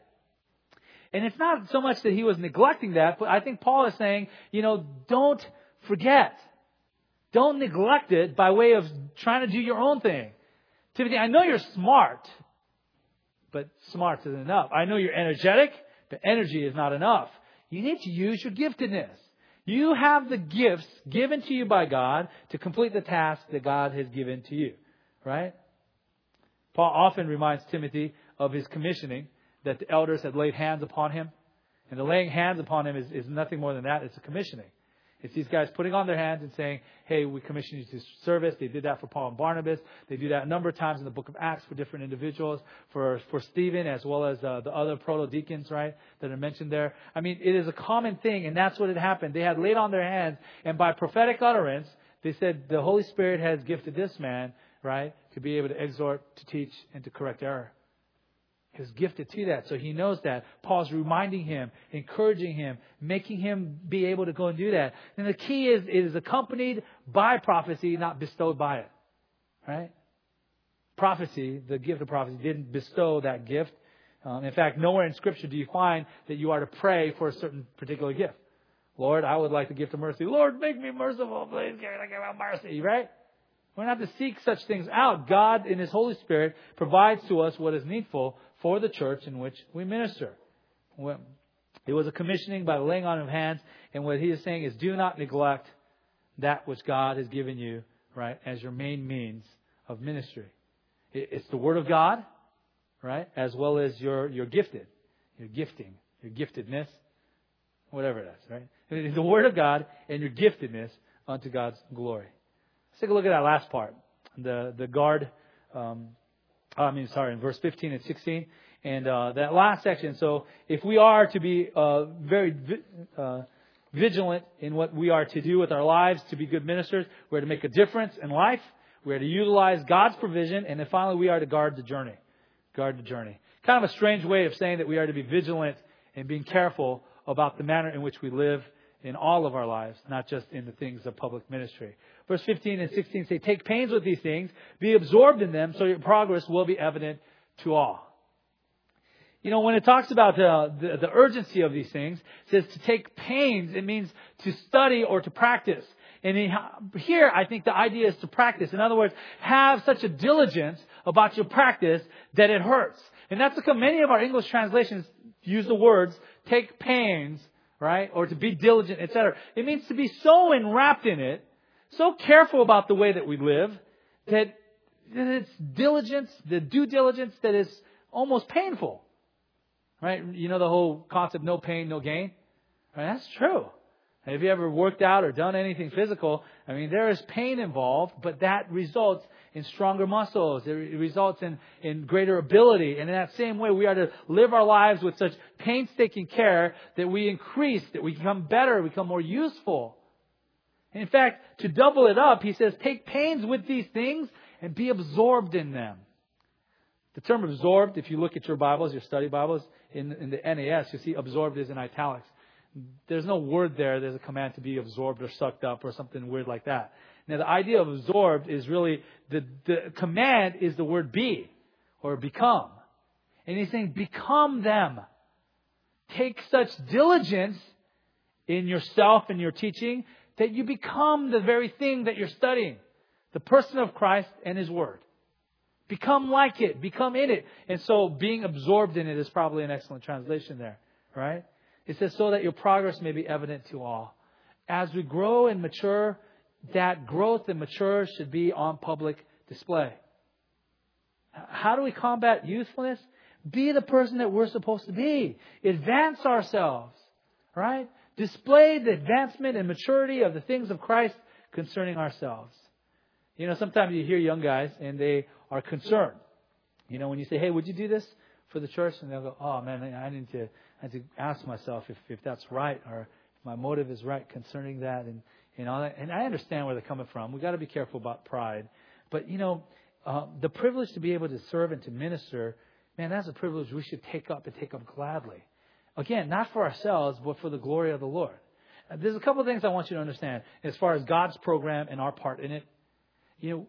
[SPEAKER 1] And it's not so much that he was neglecting that, but I think Paul is saying, you know, don't forget. Don't neglect it by way of trying to do your own thing. Timothy, I know you're smart, but smart isn't enough. I know you're energetic, but energy is not enough. You need to use your giftedness. You have the gifts given to you by God to complete the task that God has given to you. Right? Paul often reminds Timothy of his commissioning, that the elders had laid hands upon him. And the laying hands upon him is, is nothing more than that. It's a commissioning. It's these guys putting on their hands and saying, hey, we commission you to service. They did that for Paul and Barnabas. They do that a number of times in the book of Acts for different individuals, for, for Stephen, as well as uh, the other proto-deacons, right, that are mentioned there. I mean, it is a common thing, and that's what had happened. They had laid on their hands, and by prophetic utterance, they said, the Holy Spirit has gifted this man, right, to be able to exhort, to teach, and to correct error. He was gifted to that. So he knows that. Paul's reminding him, encouraging him, making him be able to go and do that. And the key is, it is accompanied by prophecy, not bestowed by it. Right? Prophecy, the gift of prophecy, didn't bestow that gift. Um, in fact, nowhere in Scripture do you find that you are to pray for a certain particular gift. Lord, I would like the gift of mercy. Lord, make me merciful. Please give me mercy. Right? We're not to seek such things out. God, in His Holy Spirit, provides to us what is needful for the church in which we minister. It was a commissioning by the laying on of hands. And what he is saying is, do not neglect that which God has given you, right, as your main means of ministry. It's the Word of God, right, as well as your, your gifted, your gifting, your giftedness, whatever it is, right? It's the Word of God and your giftedness unto God's glory. Let's take a look at that last part. The, the guard, um, I mean, sorry, in verse fifteen and sixteen. And uh, that last section. So if we are to be uh, very uh, vigilant in what we are to do with our lives, to be good ministers, we're to make a difference in life. We're to utilize God's provision. And then finally, we are to guard the journey. Guard the journey. Kind of a strange way of saying that we are to be vigilant and being careful about the manner in which we live in all of our lives, not just in the things of public ministry. Verse fifteen and sixteen say, take pains with these things, be absorbed in them, so your progress will be evident to all. You know, when it talks about the, the, the urgency of these things, it says to take pains, it means to study or to practice. And in, here, I think the idea is to practice. In other words, have such a diligence about your practice that it hurts. And that's because many of our English translations use the words, take pains, right? Or to be diligent, et cetera. It means to be so enwrapped in it, so careful about the way that we live, that it's diligence, the due diligence that is almost painful. Right? You know the whole concept, no pain, no gain? Right? That's true. Have you ever worked out or done anything physical? I mean, there is pain involved, but that results in stronger muscles. It results in, in greater ability. And in that same way, we are to live our lives with such painstaking care that we increase, that we become better, we become more useful. In fact, to double it up, he says, take pains with these things and be absorbed in them. The term absorbed, if you look at your Bibles, your study Bibles, in, in the N A S, you see absorbed is in italics. There's no word there. There's a command to be absorbed or sucked up or something weird like that. Now, the idea of absorbed is really, the, the command is the word be or become. And he's saying, become them. take such diligence in yourself and your teaching that you become the very thing that you're studying. The person of Christ and His Word. Become like it. Become in it. And so being absorbed in it is probably an excellent translation there. Right? It says, so that your progress may be evident to all. As we grow and mature, that growth and mature should be on public display. How do we combat youthfulness? Be the person that we're supposed to be. Advance ourselves. Right? Display the advancement and maturity of the things of Christ concerning ourselves. You know, sometimes you hear young guys and they are concerned. You know, when you say, hey, would you do this for the church? And they'll go, oh man, I need to, I need to ask myself if, if that's right, or if my motive is right concerning that, and, and all that. And I understand where they're coming from. We've got to be careful about pride. But, you know, uh, the privilege to be able to serve and to minister, man, that's a privilege we should take up and take up gladly. Again, not for ourselves, but for the glory of the Lord. Uh, there's a couple of things I want you to understand as far as God's program and our part in it. You know,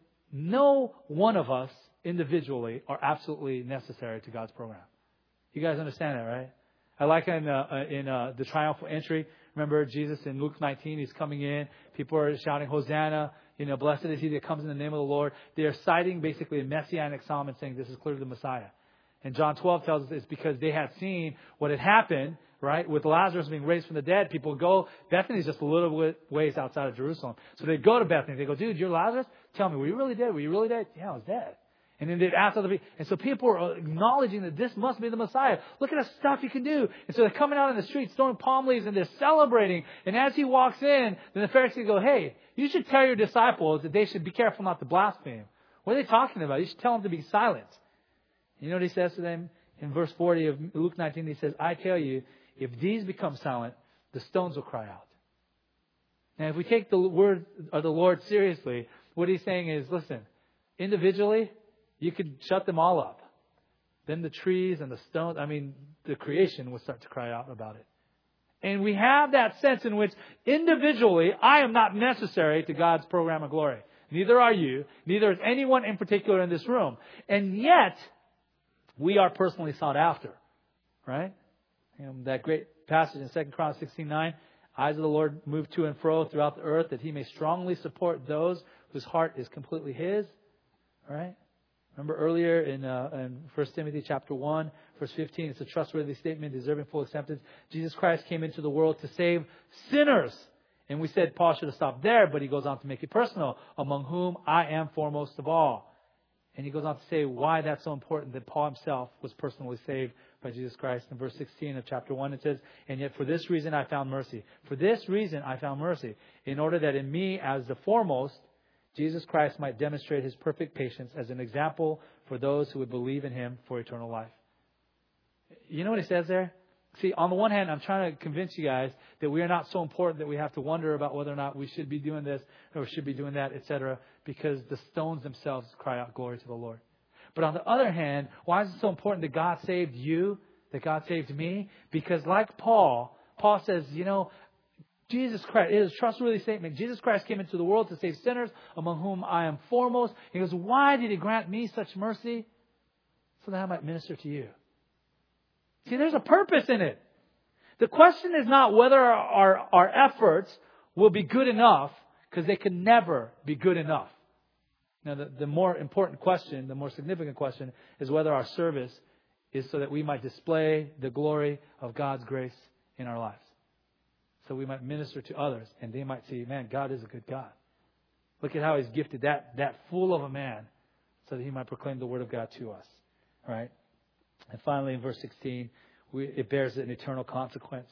[SPEAKER 1] no one of us individually are absolutely necessary to God's program. You guys understand that, right? I like in, uh, in uh, the triumphal entry. Remember Jesus in Luke nineteen, He's coming in. People are shouting, Hosanna. You know, blessed is He that comes in the name of the Lord. They're citing basically a messianic psalm and saying this is clearly the Messiah. And John twelve tells us it's because they had seen what had happened, right, with Lazarus being raised from the dead. People go, Bethany's just a little ways outside of Jerusalem. So they go to Bethany. They go, dude, you're Lazarus? Tell me, were you really dead? Were you really dead? Yeah, I was dead. And then they'd ask other people. And so people are acknowledging that this must be the Messiah. Look at the stuff He can do. And so they're coming out in the streets, throwing palm leaves, and they're celebrating. And as He walks in, then the Pharisees go, hey, you should tell your disciples that they should be careful not to blaspheme. What are they talking about? You should tell them to be silent. You know what He says to them? In verse forty of Luke nineteen, He says, I tell you, if these become silent, the stones will cry out. Now, if we take the word of the Lord seriously, what He's saying is, listen, individually, you could shut them all up. Then the trees and the stones, I mean, the creation will start to cry out about it. And we have that sense in which individually, I am not necessary to God's program of glory. Neither are you. Neither is anyone in particular in this room. And yet, we are personally sought after. Right? You know, that great passage in Second Chronicles sixteen nine, eyes of the Lord move to and fro throughout the earth that He may strongly support those whose heart is completely His. All right? Remember earlier in, uh, in First Timothy chapter one, verse fifteen, it's a trustworthy statement, deserving full acceptance. Jesus Christ came into the world to save sinners. And we said Paul should have stopped there, but he goes on to make it personal, among whom I am foremost of all. And he goes on to say why that's so important, that Paul himself was personally saved by Jesus Christ. In verse sixteen of chapter one, it says, and yet for this reason I found mercy. For this reason I found mercy, in order that in me as the foremost, Jesus Christ might demonstrate His perfect patience as an example for those who would believe in Him for eternal life. You know what He says there? See, on the one hand, I'm trying to convince you guys that we are not so important that we have to wonder about whether or not we should be doing this or should be doing that, et cetera, because the stones themselves cry out glory to the Lord. But on the other hand, why is it so important that God saved you, that God saved me? Because like Paul, Paul says, you know, Jesus Christ, it is a trustworthy statement. Jesus Christ came into the world to save sinners, among whom I am foremost. He goes, why did He grant me such mercy? So that I might minister to you. See, there's a purpose in it. The question is not whether our, our, our efforts will be good enough, because they can never be good enough. Now, the, the more important question, the more significant question, is whether our service is so that we might display the glory of God's grace in our lives. So we might minister to others, and they might see, man, God is a good God. Look at how He's gifted that, that fool of a man so that he might proclaim the Word of God to us. All right? And finally, in verse sixteen, we, it bears an eternal consequence.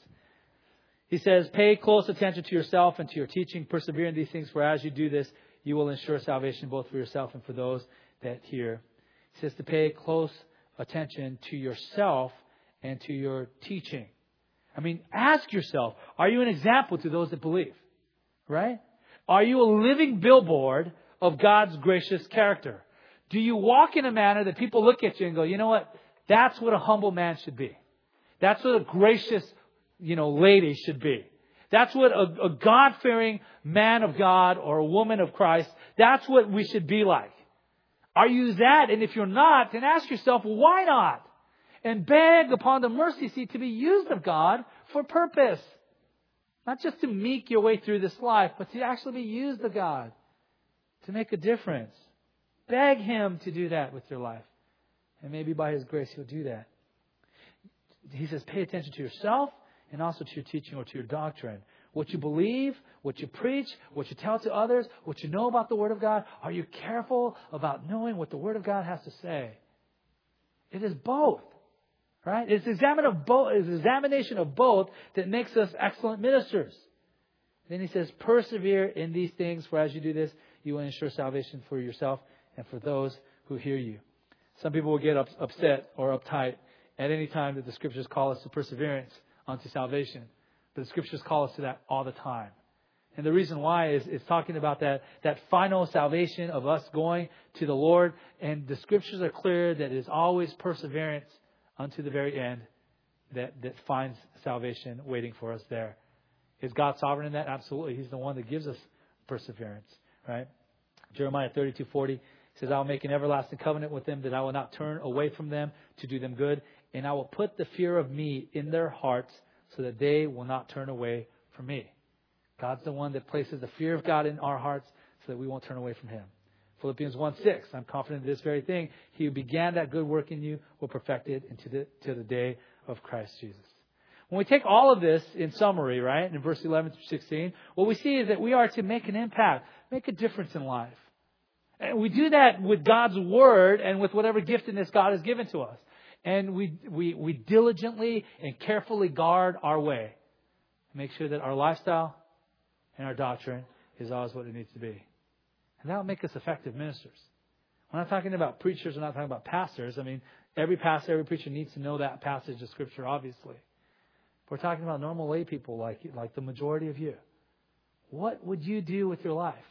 [SPEAKER 1] He says, pay close attention to yourself and to your teaching. Persevere in these things, for as you do this, you will ensure salvation both for yourself and for those that hear. He says to pay close attention to yourself and to your teaching. I mean, ask yourself, are you an example to those that believe? Right? Are you a living billboard of God's gracious character? Do you walk in a manner that people look at you and go, you know what? That's what a humble man should be. That's what a gracious, you know, lady should be. That's what a, a God-fearing man of God or a woman of Christ, that's what we should be like. Are you that? And if you're not, then ask yourself, why not? And beg upon the mercy seat to be used of God for purpose. Not just to meek your way through this life, but to actually be used of God. To make a difference. Beg Him to do that with your life. And maybe by His grace He'll do that. He says, pay attention to yourself and also to your teaching or to your doctrine. What you believe, what you preach, what you tell to others, what you know about the Word of God. Are you careful about knowing what the Word of God has to say? It is both. Right? It's examine of both, it's examination of both that makes us excellent ministers. Then he says, persevere in these things, for as you do this, you will ensure salvation for yourself and for those who hear you. Some people will get up, upset or uptight at any time that the Scriptures call us to perseverance unto salvation. But the Scriptures call us to that all the time. And the reason why is it's talking about that, that final salvation of us going to the Lord. And the Scriptures are clear that it is always perseverance unto the very end that, that finds salvation waiting for us there. Is God sovereign in that? Absolutely. He's the one that gives us perseverance. Right? Jeremiah thirty-two forty says, I will make an everlasting covenant with them that I will not turn away from them to do them good. And I will put the fear of me in their hearts so that they will not turn away from me. God's the one that places the fear of God in our hearts so that we won't turn away from Him. Philippians one six, I'm confident of this very thing. He who began that good work in you will perfect it into the, to the day of Christ Jesus. When we take all of this in summary, right, in verse eleven through sixteen, what we see is that we are to make an impact, make a difference in life. And we do that with God's Word and with whatever giftedness God has given to us. And we, we, we diligently and carefully guard our way. Make sure that our lifestyle and our doctrine is always what it needs to be. And that will make us effective ministers. We're not talking about preachers. We're not talking about pastors. I mean, every pastor, every preacher needs to know that passage of Scripture, obviously. We're talking about normal lay people like, like the majority of you. What would you do with your life?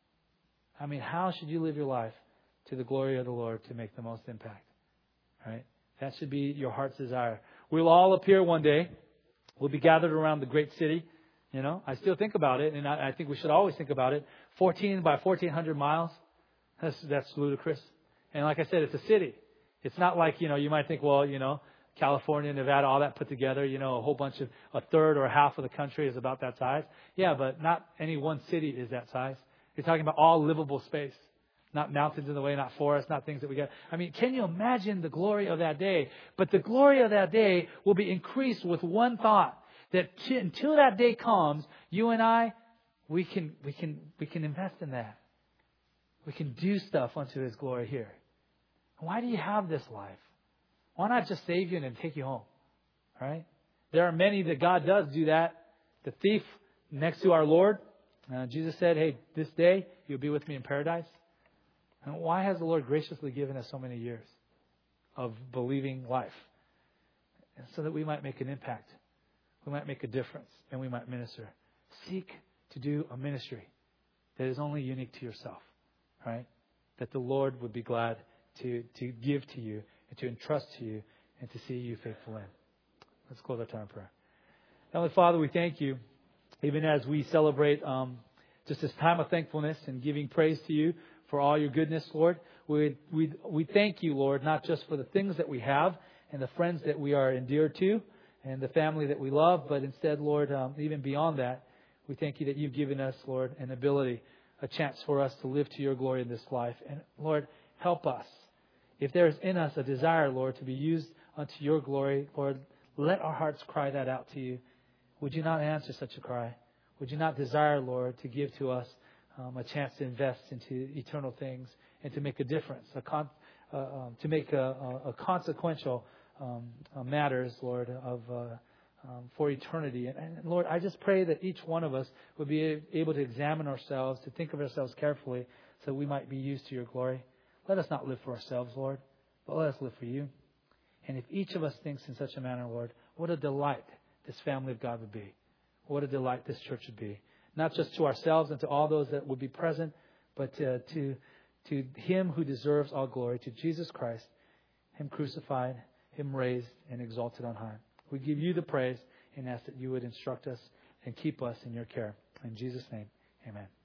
[SPEAKER 1] I mean, how should you live your life to the glory of the Lord to make the most impact? Right? That should be your heart's desire. We'll all appear one day. We'll be gathered around the great city. You know, I still think about it, and I, I think we should always think about it. fourteen by fourteen hundred miles. That's, that's ludicrous. And like I said, it's a city. It's not like, you know, you might think, well, you know, California, Nevada, all that put together, you know, a whole bunch of, a third or a half of the country is about that size. Yeah, but not any one city is that size. You're talking about all livable space. Not mountains in the way, not forests, not things that we got. I mean, can you imagine the glory of that day? But the glory of that day will be increased with one thought. That t- until that day comes, you and I, we can, we can, we can invest in that. We can do stuff unto His glory here. Why do you have this life? Why not just save you and then take you home? Right? There are many that God does do that. The thief next to our Lord, uh, Jesus said, hey, this day you'll be with me in paradise. And why has the Lord graciously given us so many years of believing life? And so that we might make an impact. We might make a difference. And we might minister. Seek to do a ministry that is only unique to yourself. Right? That the Lord would be glad to, to give to you and to entrust to you and to see you faithful in. Let's close our time in prayer. Heavenly Father, we thank you, even as we celebrate um, just this time of thankfulness and giving praise to you for all your goodness, Lord. We, we, we thank you, Lord, not just for the things that we have and the friends that we are endeared to and the family that we love, but instead, Lord, um, even beyond that, we thank you that you've given us, Lord, an ability, a chance for us to live to your glory in this life. And Lord, help us. If there is in us a desire, Lord, to be used unto your glory, Lord, let our hearts cry that out to you. Would you not answer such a cry? Would you not desire, Lord, to give to us um, a chance to invest into eternal things and to make a difference, a con- uh, um, to make a, a, a consequential um, uh, matters, Lord, of uh, um, for eternity. And, and Lord, I just pray that each one of us would be able to examine ourselves, to think of ourselves carefully, so we might be used to your glory. Let us not live for ourselves, Lord, but let us live for you. And if each of us thinks in such a manner, Lord, what a delight this family of God would be. What a delight this church would be. Not just to ourselves and to all those that would be present, but uh, to, to Him who deserves all glory, to Jesus Christ, Him crucified, Him raised and exalted on high. We give you the praise and ask that you would instruct us and keep us in your care. In Jesus' name, amen.